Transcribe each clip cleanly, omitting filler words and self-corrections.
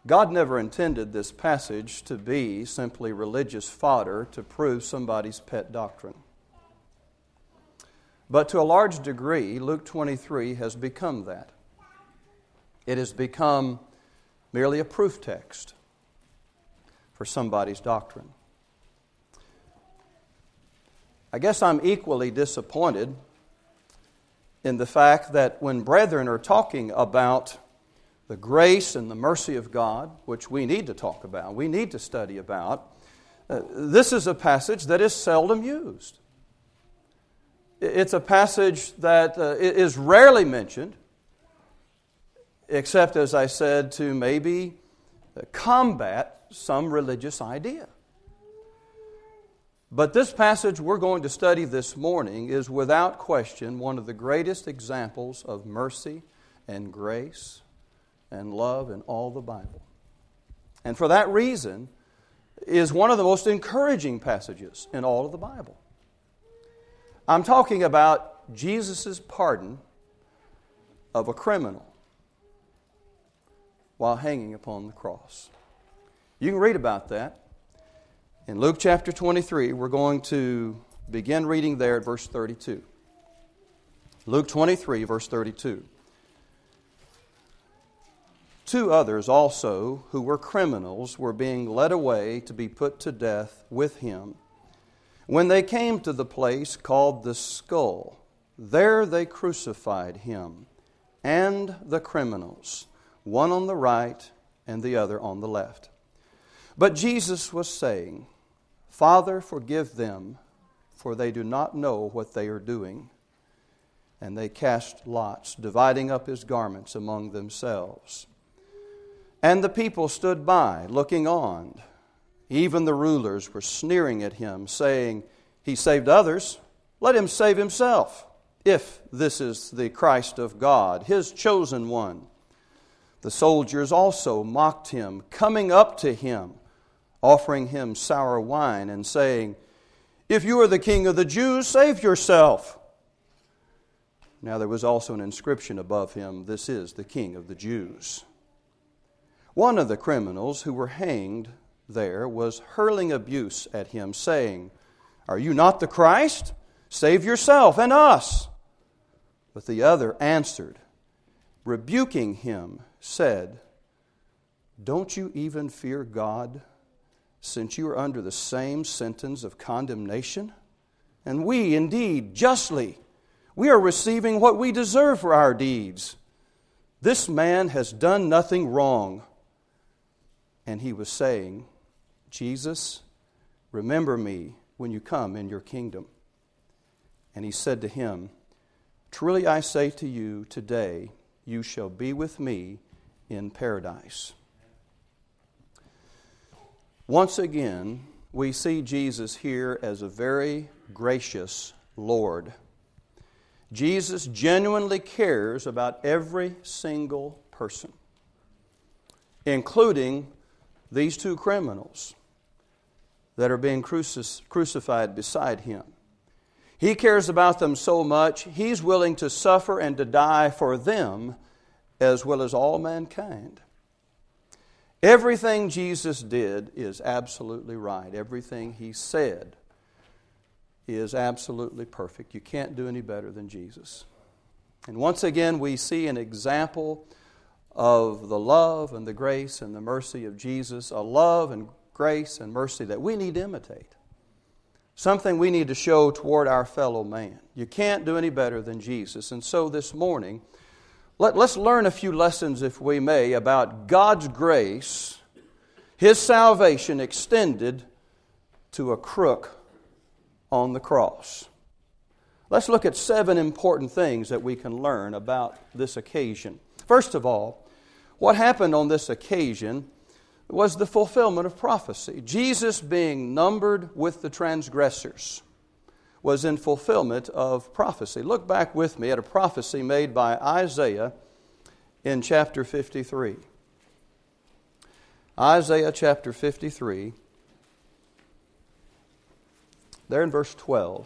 God never intended this passage to be simply religious fodder to prove somebody's pet doctrine. But to a large degree, Luke 23 has become that. It has become merely a proof text for somebody's doctrine. I guess I'm equally disappointed in the fact that when brethren are talking about the grace and the mercy of God, which we need to talk about, we need to study about, this is a passage that is seldom used. It's a passage that is rarely mentioned, except, as I said, to maybe combat some religious idea. But this passage we're going to study this morning is without question one of the greatest examples of mercy and grace and love in all the Bible. And for that reason, is one of the most encouraging passages in all of the Bible. I'm talking about Jesus' pardon of a criminal while hanging upon the cross. You can read about that in Luke chapter 23. We're going to begin reading there at verse 32. Luke 23, verse 32. Two others also, who were criminals, were being led away to be put to death with him. When they came to the place called the Skull, there they crucified him and the criminals, one on the right and the other on the left. But Jesus was saying, Father, forgive them, for they do not know what they are doing. And they cast lots, dividing up his garments among themselves. And the people stood by, looking on. Even the rulers were sneering at him, saying, He saved others, let him save himself, if this is the Christ of God, his chosen one. The soldiers also mocked him, coming up to him, offering him sour wine, and saying, If you are the king of the Jews, save yourself. Now there was also an inscription above him, This is the King of the Jews. One of the criminals who were hanged there was hurling abuse at him, saying, Are you not the Christ? Save yourself and us. But the other answered, rebuking him, said, Don't you even fear God, since you are under the same sentence of condemnation? And we, indeed, justly, we are receiving what we deserve for our deeds. This man has done nothing wrong. And he was saying, Jesus, remember me when you come in your kingdom. And he said to him, Truly I say to you, today you shall be with me in paradise. Once again, we see Jesus here as a very gracious Lord. Jesus genuinely cares about every single person, including these two criminals that are being crucified beside him. He cares about them so much, he's willing to suffer and to die for them as well as all mankind. Everything Jesus did is absolutely right. Everything he said is absolutely perfect. You can't do any better than Jesus. And once again, we see an example of the love and the grace and the mercy of Jesus, a love and grace and mercy that we need to imitate. Something we need to show toward our fellow man. You can't do any better than Jesus. And so this morning, let's learn a few lessons, if we may, about God's grace, His salvation extended to a crook on the cross. Let's look at 7 important things that we can learn about this occasion. First of all, what happened on this occasion was the fulfillment of prophecy. Jesus, being numbered with the transgressors, was in fulfillment of prophecy. Look back with me at a prophecy made by Isaiah in chapter 53. Isaiah chapter 53, there in verse 12.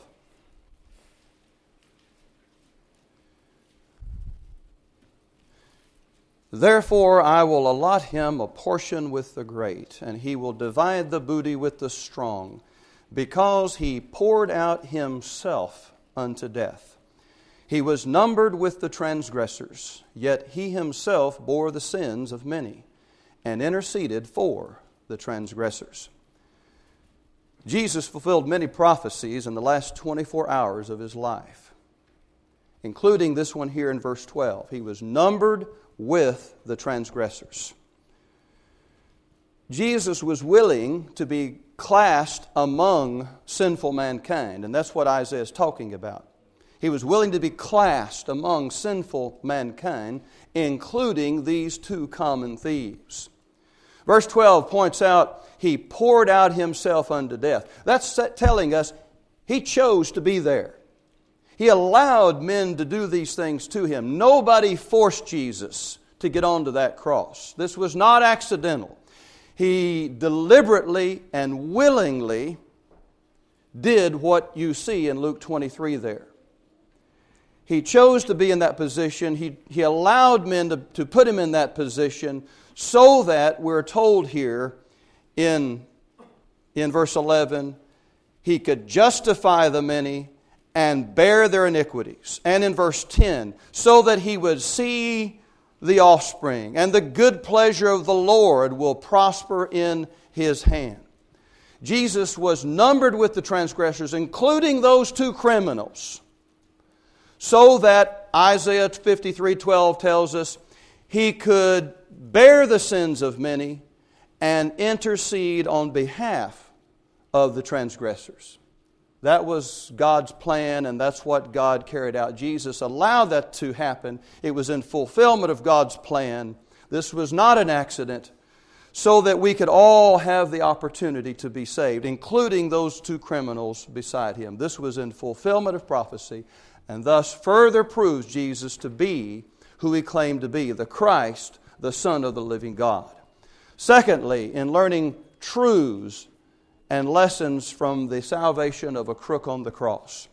Therefore I will allot him a portion with the great, and he will divide the booty with the strong, because he poured out himself unto death. He was numbered with the transgressors, yet he himself bore the sins of many, and interceded for the transgressors. Jesus fulfilled many prophecies in the last 24 hours of his life, including this one here in verse 12. He was numbered with the transgressors. Jesus was willing to be classed among sinful mankind, and that's what Isaiah is talking about. He was willing to be classed among sinful mankind, including these two common thieves. Verse 12 points out, he poured out himself unto death. That's telling us he chose to be there. He allowed men to do these things to him. Nobody forced Jesus to get onto that cross. This was not accidental. He deliberately and willingly did what you see in Luke 23 there. He chose to be in that position. He allowed men to put him in that position so that we're told here in verse 11, he could justify the many and bear their iniquities. And in verse 10, so that he would see the offspring, and the good pleasure of the Lord will prosper in his hand. Jesus was numbered with the transgressors, including those two criminals, so that Isaiah 53:12 tells us he could bear the sins of many and intercede on behalf of the transgressors. That was God's plan, and that's what God carried out. Jesus allowed that to happen. It was in fulfillment of God's plan. This was not an accident, so that we could all have the opportunity to be saved, including those two criminals beside him. This was in fulfillment of prophecy, and thus further proves Jesus to be who he claimed to be, the Christ, the Son of the living God. Secondly, in learning truths and lessons from the salvation of a crook on the cross,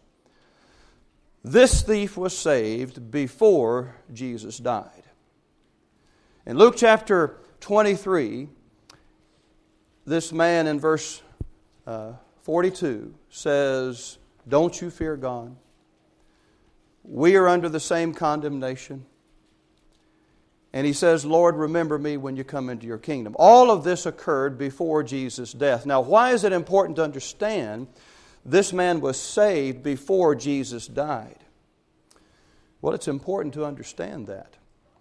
this thief was saved before Jesus died. In Luke chapter 23, this man in verse 42 says, "Don't you fear God? We are under the same condemnation." And he says, "Lord, remember me when you come into your kingdom." All of this occurred before Jesus' death. Now, why is it important to understand this man was saved before Jesus died? Well, it's important to understand that,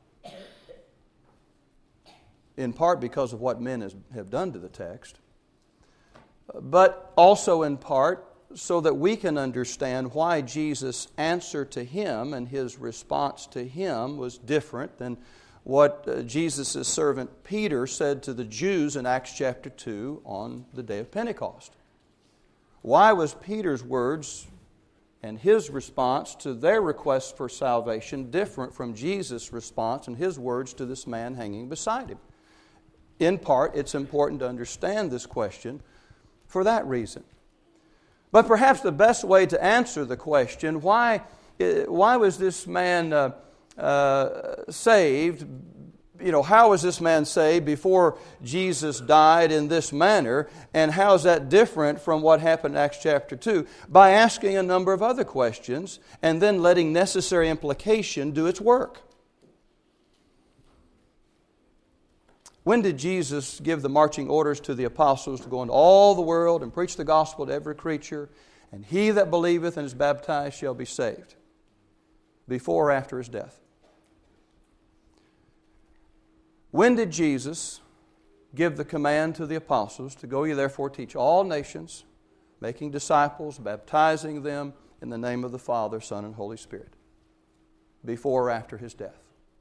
in part because of what men have done to the text, but also in part so that we can understand why Jesus' answer to him and his response to him was different than what Jesus' servant Peter said to the Jews in Acts chapter 2 on the day of Pentecost. Why was Peter's words and his response to their request for salvation different from Jesus' response and his words to this man hanging beside him? In part, it's important to understand this question for that reason. But perhaps the best way to answer the question, why was this man saved? How was this man saved before Jesus died in this manner? And how is that different from what happened in Acts chapter 2? By asking a number of other questions and then letting necessary implication do its work. When did Jesus give the marching orders to the apostles to go into all the world and preach the gospel to every creature? And he that believeth and is baptized shall be saved. Before or after his death? When did Jesus give the command to the apostles to go ye therefore teach all nations, making disciples, baptizing them in the name of the Father, Son, and Holy Spirit? Before or after his death?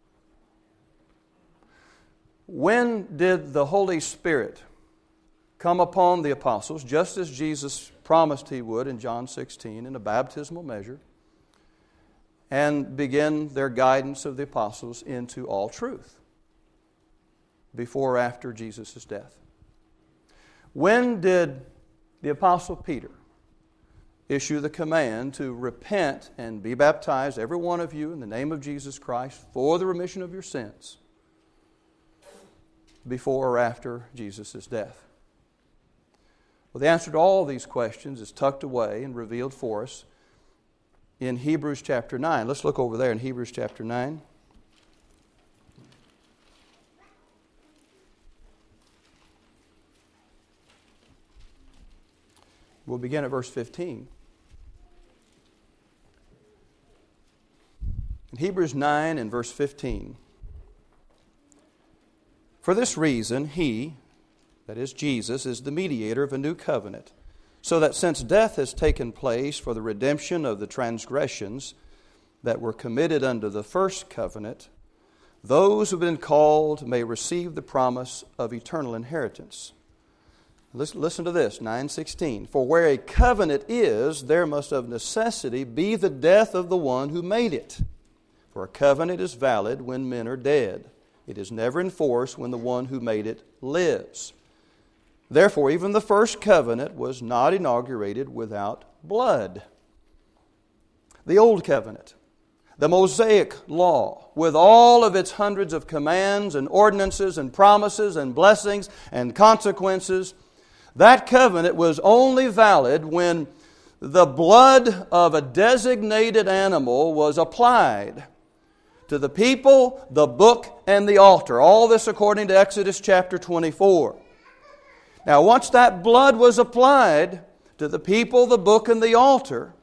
When did the Holy Spirit come upon the apostles, just as Jesus promised he would in John 16 in a baptismal measure, and begin their guidance of the apostles into all truth? Before or after Jesus' death? When did the Apostle Peter issue the command to repent and be baptized, every one of you, in the name of Jesus Christ, for the remission of your sins? before or after Jesus' death? Well, the answer to all these questions is tucked away and revealed for us in Hebrews chapter 9. Let's look over there in Hebrews chapter 9. We'll begin at verse 15. In Hebrews 9 and verse 15. For this reason, He, that is Jesus, is the mediator of a new covenant, so that since death has taken place for the redemption of the transgressions that were committed under the first covenant, those who have been called may receive the promise of eternal inheritance. Listen to this, 9:16. For where a covenant is, there must of necessity be the death of the one who made it. For a covenant is valid when men are dead. It is never enforced when the one who made it lives. Therefore, even the first covenant was not inaugurated without blood. The old covenant, the Mosaic law, with all of its hundreds of commands and ordinances and promises and blessings and consequences, that covenant was only valid when the blood of a designated animal was applied to the people, the book, and the altar. All this according to Exodus chapter 24. Now, once that blood was applied to the people, the book, and the altar,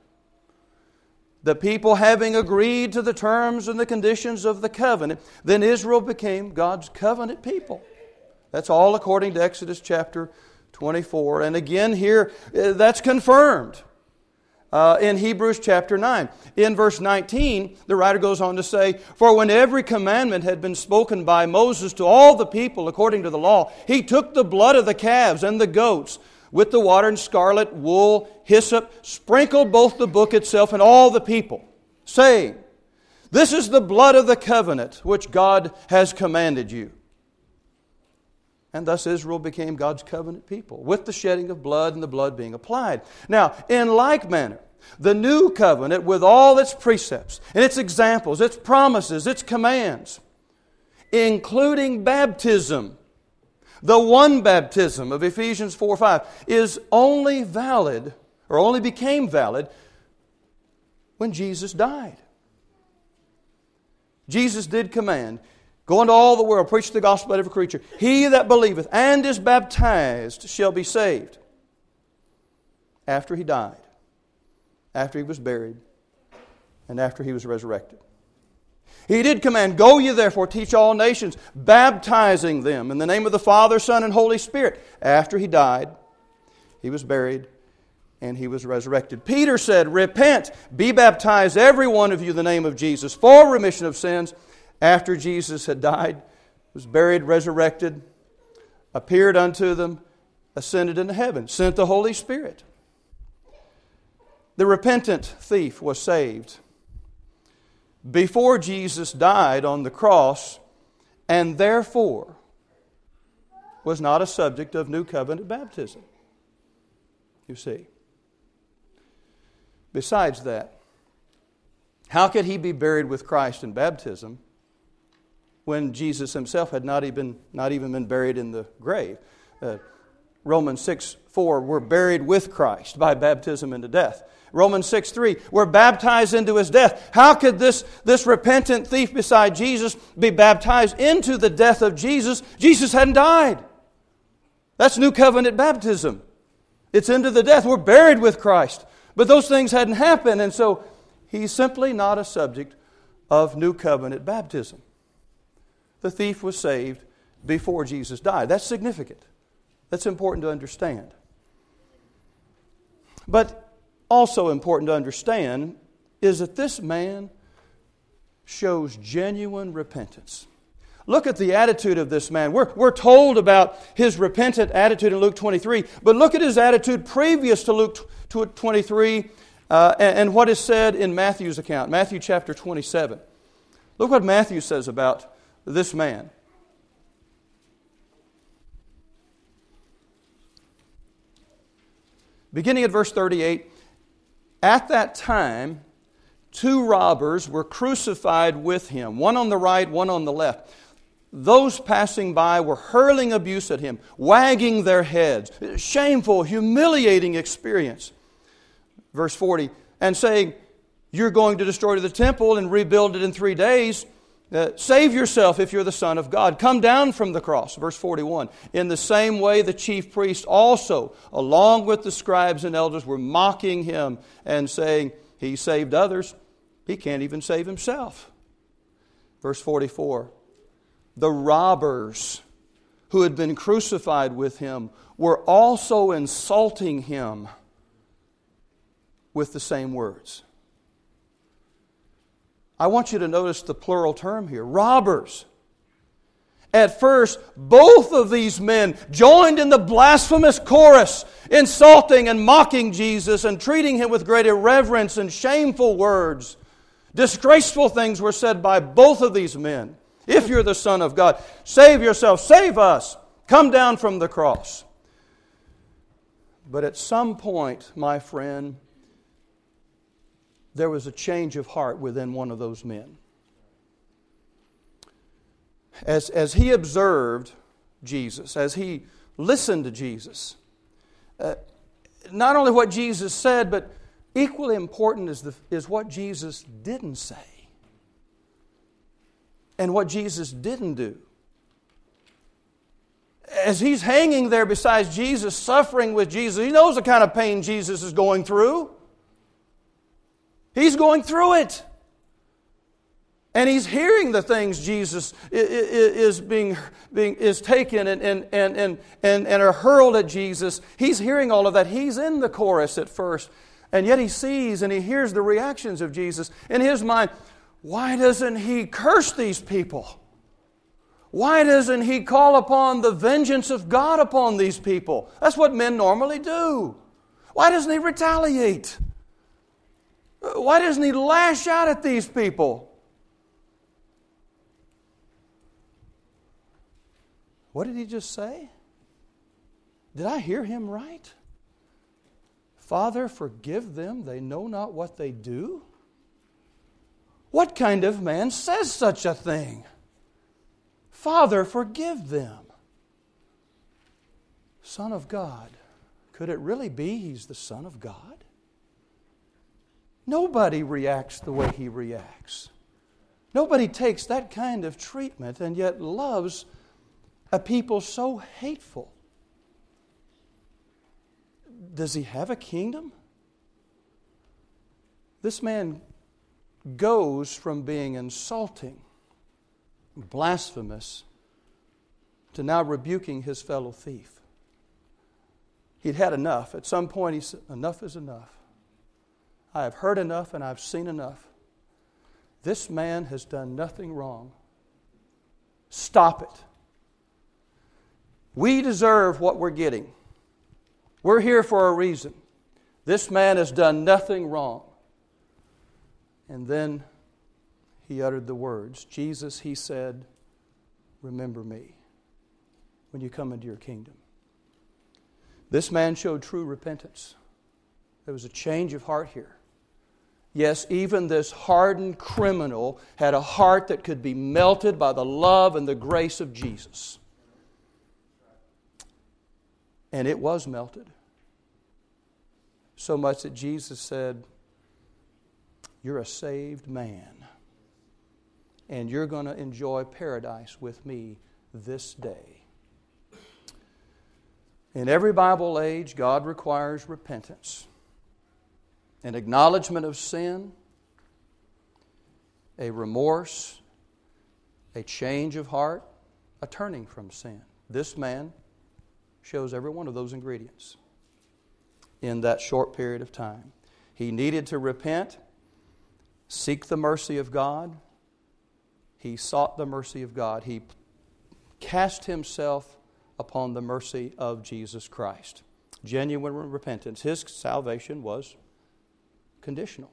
the people having agreed to the terms and the conditions of the covenant, then Israel became God's covenant people. That's all according to Exodus chapter 24. And again here, that's confirmed in Hebrews chapter 9. In verse 19, the writer goes on to say, For when every commandment had been spoken by Moses to all the people according to the law, he took the blood of the calves and the goats with the water and scarlet, wool, hyssop, sprinkled both the book itself and all the people, saying, This is the blood of the covenant which God has commanded you. And thus Israel became God's covenant people, with the shedding of blood and the blood being applied. Now, in like manner, the new covenant with all its precepts and its examples, its promises, its commands, including baptism, the one baptism of Ephesians 4:5, is only valid, or only became valid, when Jesus died. Jesus did command, Go into all the world, preach the gospel to every creature. He that believeth and is baptized shall be saved. After He died, after He was buried, and after He was resurrected. He did command, Go ye therefore, teach all nations, baptizing them in the name of the Father, Son, and Holy Spirit. After He died, He was buried, and He was resurrected. Peter said, Repent, be baptized every one of you in the name of Jesus for remission of sins. After Jesus had died, was buried, resurrected, appeared unto them, ascended into heaven, sent the Holy Spirit. The repentant thief was saved before Jesus died on the cross, and therefore was not a subject of new covenant baptism. You see. Besides that, how could he be buried with Christ in baptism when Jesus Himself had not even been buried in the grave? Romans 6:4, we're buried with Christ by baptism into death. Romans 6:3, we're baptized into His death. How could this repentant thief beside Jesus be baptized into the death of Jesus? Jesus hadn't died. That's new covenant baptism. It's into the death. We're buried with Christ. But those things hadn't happened, and so he's simply not a subject of new covenant baptism. The thief was saved before Jesus died. That's significant. That's important to understand. But also important to understand is that this man shows genuine repentance. Look at the attitude of this man. We're told about his repentant attitude in Luke 23, but look at his attitude previous to Luke 23 and what is said in Matthew's account, Matthew chapter 27. Look what Matthew says about this man. Beginning at verse 38, At that time, 2 robbers were crucified with Him, one on the right, one on the left. those passing by were hurling abuse at him, wagging their heads. Shameful, humiliating experience. Verse 40, and saying, you're going to destroy the temple and rebuild it in 3 days. Save yourself if you're the Son of God. Come down from the cross. Verse 41. In the same way, the chief priests also, along with the scribes and elders, were mocking him and saying, he saved others. He can't even save himself. Verse 44. The robbers who had been crucified with him were also insulting him with the same words. I want you to notice the plural term here, robbers. At first, both of these men joined in the blasphemous chorus, insulting and mocking Jesus and treating him with great irreverence and shameful words. Disgraceful things were said by both of these men. If you're the Son of God, save yourself, save us, come down from the cross. But at some point, my friend, there was a change of heart within one of those men. As he observed Jesus, as he listened to Jesus, not only what Jesus said, but equally important is what Jesus didn't say and what Jesus didn't do. As he's hanging there beside Jesus, suffering with Jesus, he knows the kind of pain Jesus is going through. He's going through it. And he's hearing the things Jesus is taken and are hurled at Jesus. He's hearing all of that. He's in the chorus at first. And yet he sees and he hears the reactions of Jesus. In his mind, why doesn't he curse these people? Why doesn't he call upon the vengeance of God upon these people? That's what men normally do. Why doesn't he retaliate? Why doesn't he lash out at these people? What did he just say? Did I hear him right? Father, forgive them. They know not what they do. What kind of man says such a thing? Father, forgive them. Son of God. Could it really be he's the Son of God? Nobody reacts the way he reacts. Nobody takes that kind of treatment and yet loves a people so hateful. Does he have a kingdom? This man goes from being insulting, blasphemous, to now rebuking his fellow thief. He'd had enough. At some point he said, enough is enough. I have heard enough and I've seen enough. This man has done nothing wrong. Stop it. We deserve what we're getting. We're here for a reason. This man has done nothing wrong. And then he uttered the words, Jesus, he said, remember me when you come into your kingdom. This man showed true repentance. There was a change of heart here. Yes, even this hardened criminal had a heart that could be melted by the love and the grace of Jesus. And it was melted. So much that Jesus said, you're a saved man. And you're going to enjoy paradise with me this day. In every Bible age, God requires repentance. An acknowledgement of sin, a remorse, a change of heart, a turning from sin. This man shows every one of those ingredients in that short period of time. He needed to repent, seek the mercy of God. He sought the mercy of God. He cast himself upon the mercy of Jesus Christ. Genuine repentance. His salvation was conditional.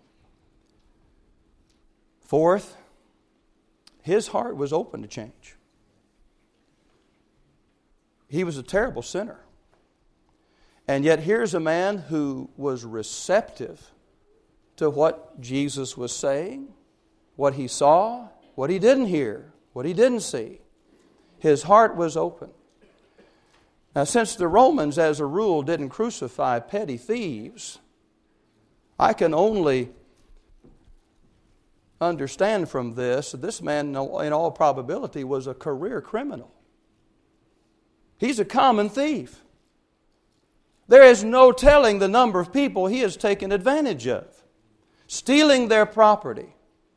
Fourth, his heart was open to change. He was a terrible sinner. And yet here's a man who was receptive to what Jesus was saying, what he saw, what he didn't hear, what he didn't see. His heart was open. Now, since the Romans, as a rule, didn't crucify petty thieves, I can only understand from this that this man, in all probability, was a career criminal. He's a common thief. There is no telling the number of people he has taken advantage of, stealing their property,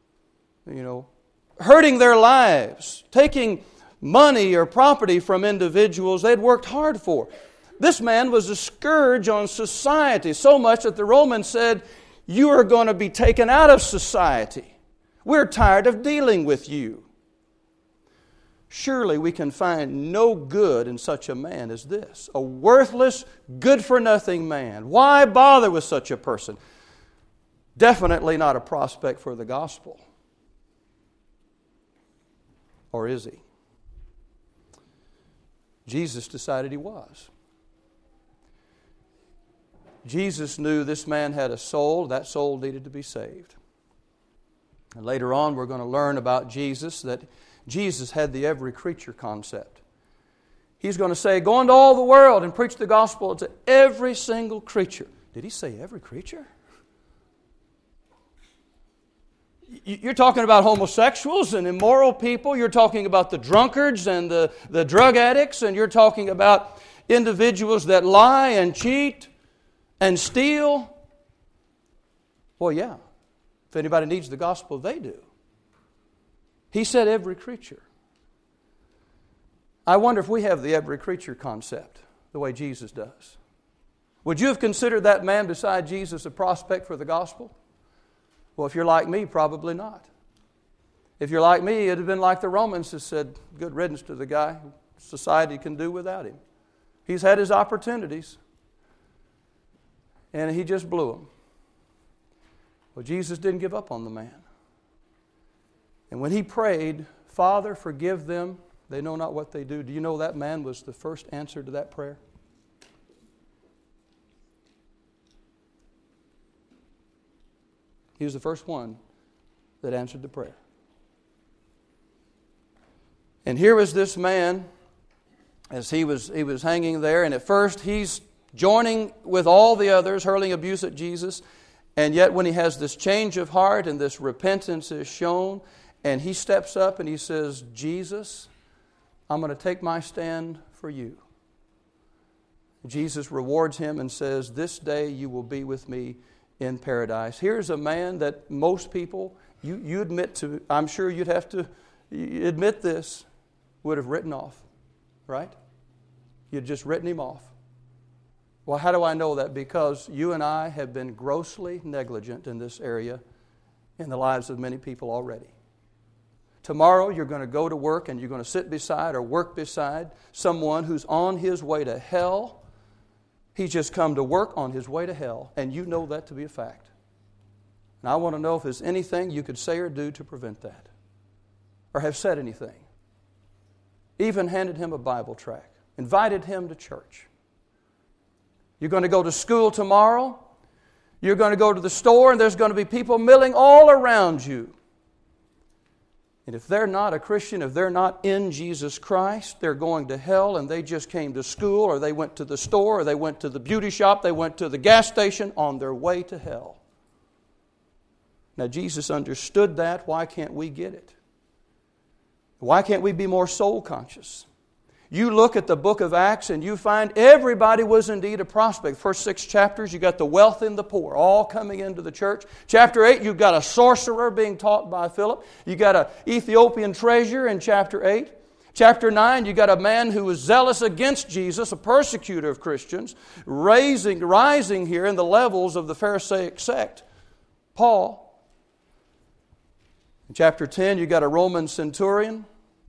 hurting their lives, taking money or property from individuals they'd worked hard for. This man was a scourge on society, so much that the Romans said, "You are going to be taken out of society. We're tired of dealing with you." Surely we can find no good in such a man as this. A worthless, good-for-nothing man. Why bother with such a person? Definitely not a prospect for the gospel. Or is he? Jesus decided he was. Jesus knew this man had a soul. That soul needed to be saved. And later on we're going to learn about Jesus, that Jesus had the every creature concept. He's going to say, "Go into all the world and preach the gospel to every single creature." Did he say every creature? You're talking about homosexuals and immoral people. You're talking about the drunkards and the drug addicts. And you're talking about individuals that lie and cheat and steal. Well, yeah. If anybody needs the gospel, they do. He said every creature. I wonder if we have the every creature concept the way Jesus does. Would you have considered that man beside Jesus a prospect for the gospel? Well, if you're like me, probably not. If you're like me, it would have been like the Romans who said, "Good riddance to the guy. Society can do without him. He's had his opportunities, and he just blew them." Well, Jesus didn't give up on the man. And when he prayed, "Father, forgive them. They know not what they do." Do you know that man was the first answer to that prayer? He was the first one that answered the prayer. And here was this man, as he was hanging there, and at first he's joining with all the others, hurling abuse at Jesus, and yet when he has this change of heart and this repentance is shown, and he steps up and he says, "Jesus, I'm going to take my stand for you." Jesus rewards him and says, "This day you will be with me in paradise." Here's a man that most people, you admit to, I'm sure you'd have to admit this, would have written off, right? You'd just written him off. Well, how do I know that? Because you and I have been grossly negligent in this area in the lives of many people already. Tomorrow you're going to go to work and you're going to sit beside or work beside someone who's on his way to hell. He's just come to work on his way to hell, and you know that to be a fact. And I want to know if there's anything you could say or do to prevent that, or have said anything. Even handed him a Bible tract, invited him to church. You're going to go to school tomorrow. You're going to go to the store, and there's going to be people milling all around you. And if they're not a Christian, if they're not in Jesus Christ, they're going to hell, and they just came to school, or they went to the store, or they went to the beauty shop, they went to the gas station on their way to hell. Now, Jesus understood that. Why can't we get it? Why can't we be more soul conscious? You look at the book of Acts and you find everybody was indeed a prospect. First 6 chapters, you got the wealthy and the poor all coming into the church. Chapter 8, you've got a sorcerer being taught by Philip. You got an Ethiopian treasure in chapter 8. Chapter 9, you got a man who was zealous against Jesus, a persecutor of Christians, rising here in the levels of the Pharisaic sect. Paul. In chapter 10, you got a Roman centurion.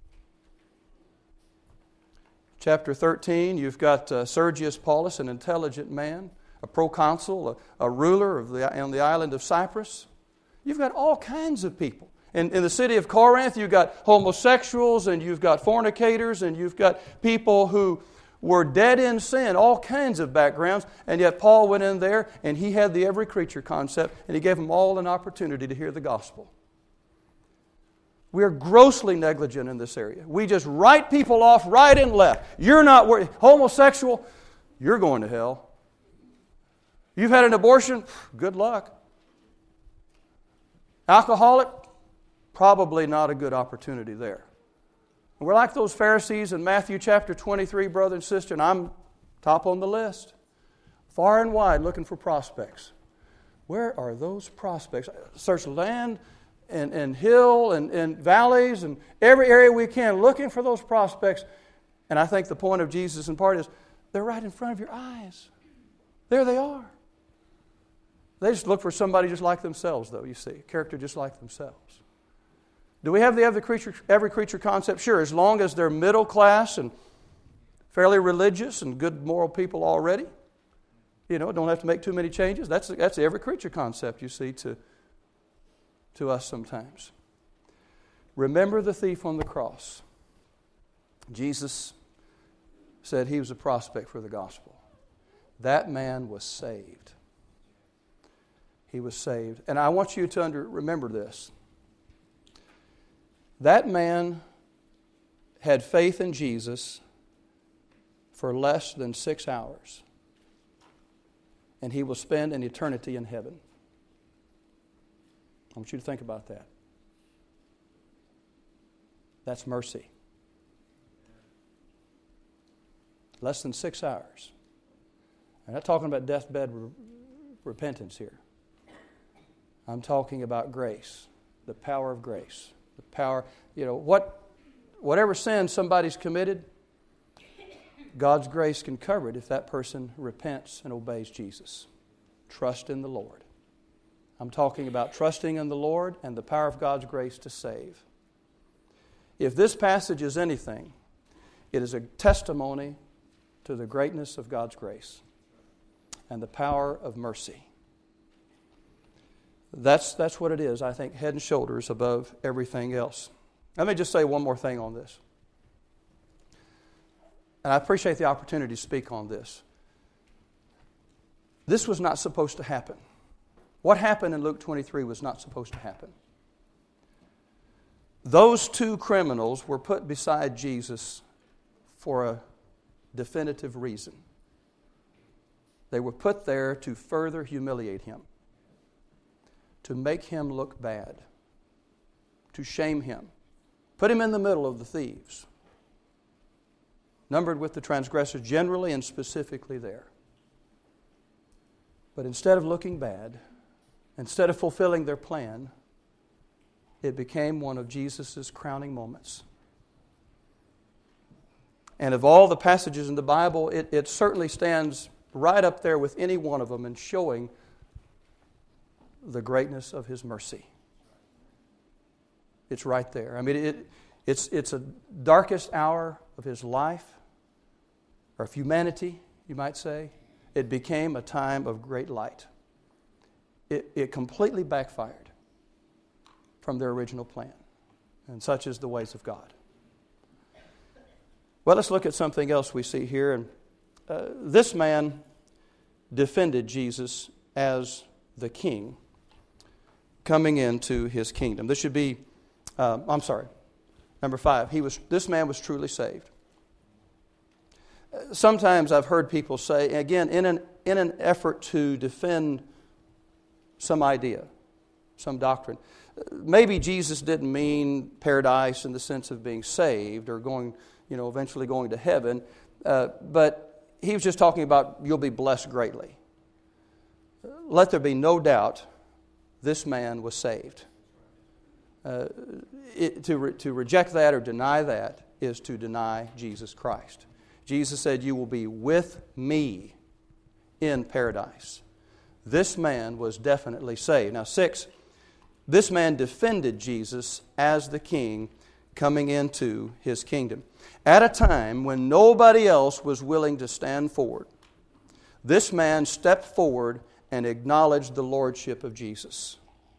Chapter 13, you've got Sergius Paulus, an intelligent man, a proconsul, a ruler on the island of Cyprus. You've got all kinds of people. In the city of Corinth, you've got homosexuals, and you've got fornicators, and you've got people who were dead in sin, all kinds of backgrounds, and yet Paul went in there, and he had the every creature concept, and he gave them all an opportunity to hear the gospel. We are grossly negligent in this area. We just write people off right and left. You're not worthy. Homosexual, you're going to hell. You've had an abortion, good luck. Alcoholic, probably not a good opportunity there. We're like those Pharisees in Matthew chapter 23, brother and sister, and I'm top on the list. Far and wide looking for prospects. Where are those prospects? Search land and hill and valleys and every area we can, looking for those prospects. And I think the point of Jesus in part is they're right in front of your eyes. There they are. They just look for somebody just like themselves, though, you see. A character just like themselves. Do we have the every creature concept? Sure, as long as they're middle class and fairly religious and good moral people already. Don't have to make too many changes. That's the every creature concept, you see, to us sometimes. Remember the thief on the cross. Jesus said he was a prospect for the gospel. That man was saved. He was saved. And I want you to remember this. That man had faith in Jesus for less than 6 hours. And he will spend an eternity in heaven. I want you to think about that. That's mercy. Less than 6 hours. I'm not talking about deathbed repentance here. I'm talking about grace, the power of grace. The power, whatever sin somebody's committed, God's grace can cover it if that person repents and obeys Jesus. Trust in the Lord. I'm talking about trusting in the Lord and the power of God's grace to save. If this passage is anything, it is a testimony to the greatness of God's grace and the power of mercy. That's what it is, I think, head and shoulders above everything else. Let me just say one more thing on this. And I appreciate the opportunity to speak on this. This was not supposed to happen. What happened in Luke 23 was not supposed to happen. Those two criminals were put beside Jesus for a definitive reason. They were put there to further humiliate him, to make him look bad, to shame him, put him in the middle of the thieves, numbered with the transgressors generally and specifically there. But instead of looking bad, instead of fulfilling their plan, it became one of Jesus' crowning moments. And of all the passages in the Bible, it certainly stands right up there with any one of them in showing the greatness of His mercy. It's right there. I mean, it's a darkest hour of His life, or of humanity, you might say. It became a time of great light. It completely backfired from their original plan. And such is the ways of God. Well, let's look at something else we see here. And this man defended Jesus as the king coming into his kingdom. This should be, number 5. This man was truly saved. Sometimes I've heard people say, again, in an effort to defend some idea, some doctrine, maybe Jesus didn't mean paradise in the sense of being saved or going, eventually going to heaven, but he was just talking about you'll be blessed greatly. Let there be no doubt this man was saved. To reject that or deny that is to deny Jesus Christ. Jesus said, "You will be with me in paradise." This man was definitely saved. Now, 6, this man defended Jesus as the king coming into his kingdom. At a time when nobody else was willing to stand forward, this man stepped forward and acknowledged the lordship of Jesus.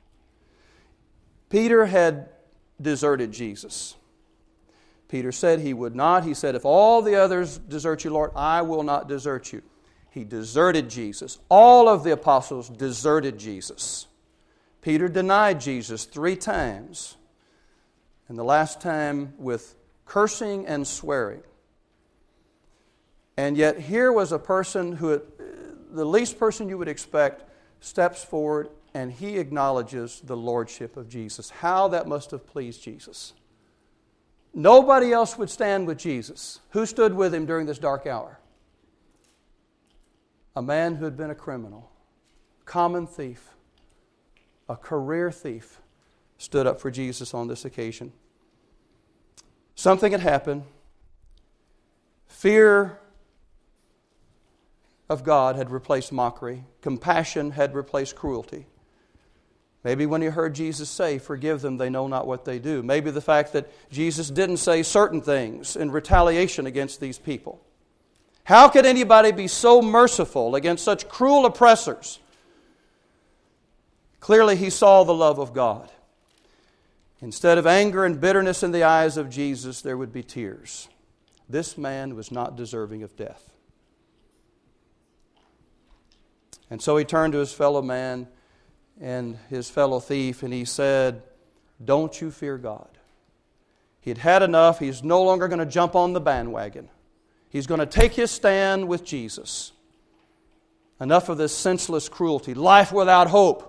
Peter had deserted Jesus. Peter said he would not. He said, "If all the others desert you, Lord, I will not desert you." He deserted Jesus. All of the apostles deserted Jesus. Peter denied Jesus 3 times. and the last time with cursing and swearing. And yet here was a person who, the least person you would expect, steps forward and he acknowledges the lordship of Jesus. How that must have pleased Jesus. Nobody else would stand with Jesus. Who stood with him during this dark hour? A man who had been a criminal, common thief, a career thief, stood up for Jesus on this occasion. Something had happened. Fear of God had replaced mockery. Compassion had replaced cruelty. Maybe when he heard Jesus say, "Forgive them, they know not what they do." Maybe the fact that Jesus didn't say certain things in retaliation against these people. How could anybody be so merciful against such cruel oppressors? Clearly he saw the love of God. Instead of anger and bitterness in the eyes of Jesus, there would be tears. This man was not deserving of death. And so he turned to his fellow man and his fellow thief, and he said, "Don't you fear God?" He'd had enough. He's no longer going to jump on the bandwagon. He's going to take his stand with Jesus. Enough of this senseless cruelty, life without hope.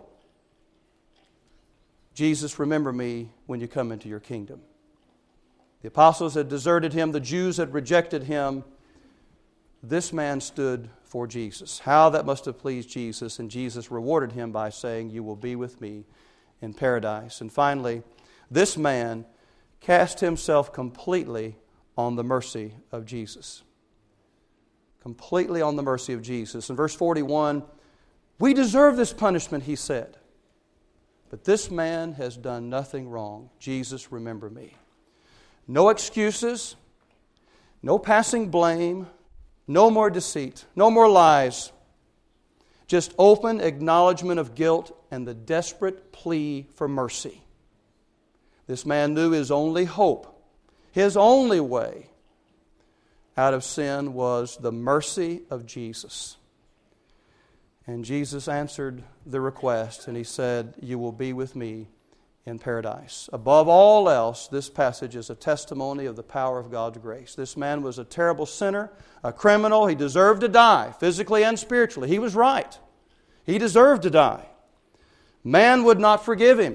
Jesus, remember me when you come into your kingdom. The apostles had deserted him. The Jews had rejected him. This man stood for Jesus. How that must have pleased Jesus. And Jesus rewarded him by saying, "You will be with me in paradise." And finally, this man cast himself completely on the mercy of Jesus. Completely on the mercy of Jesus. In verse 41, "We deserve this punishment," he said. "But this man has done nothing wrong. Jesus, remember me." No excuses, no passing blame, no more deceit, no more lies. Just open acknowledgement of guilt and the desperate plea for mercy. This man knew his only hope, his only way out of sin was the mercy of Jesus. And Jesus answered the request, and he said, "You will be with me in paradise." Above all else, this passage is a testimony of the power of God's grace. This man was a terrible sinner, a criminal. He deserved to die, physically and spiritually. He was right. He deserved to die. Man would not forgive him.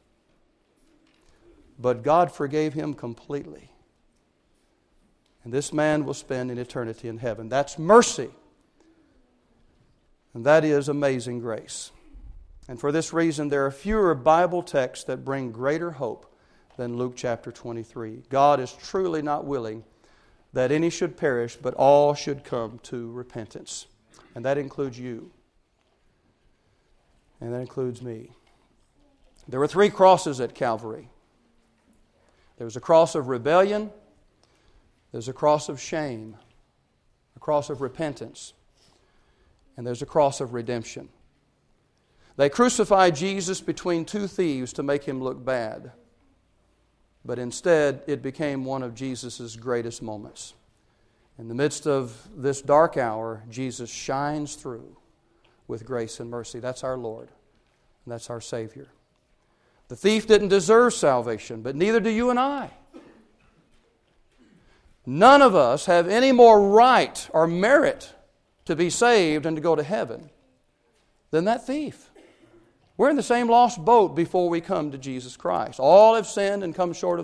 But God forgave him completely. And this man will spend an eternity in heaven. That's mercy. And that is amazing grace. And for this reason, there are fewer Bible texts that bring greater hope than Luke chapter 23. God is truly not willing that any should perish, but all should come to repentance. And that includes you. And that includes me. There were 3 crosses at Calvary. There was a cross of rebellion. There's a cross of shame. A cross of repentance. And there's a cross of redemption. They crucified Jesus between 2 thieves to make him look bad. But instead, it became one of Jesus' greatest moments. In the midst of this dark hour, Jesus shines through with grace and mercy. That's our Lord. And that's our Savior. The thief didn't deserve salvation, but neither do you and I. None of us have any more right or merit to be saved and to go to heaven than that thief. We're in the same lost boat before we come to Jesus Christ. All have sinned and come short of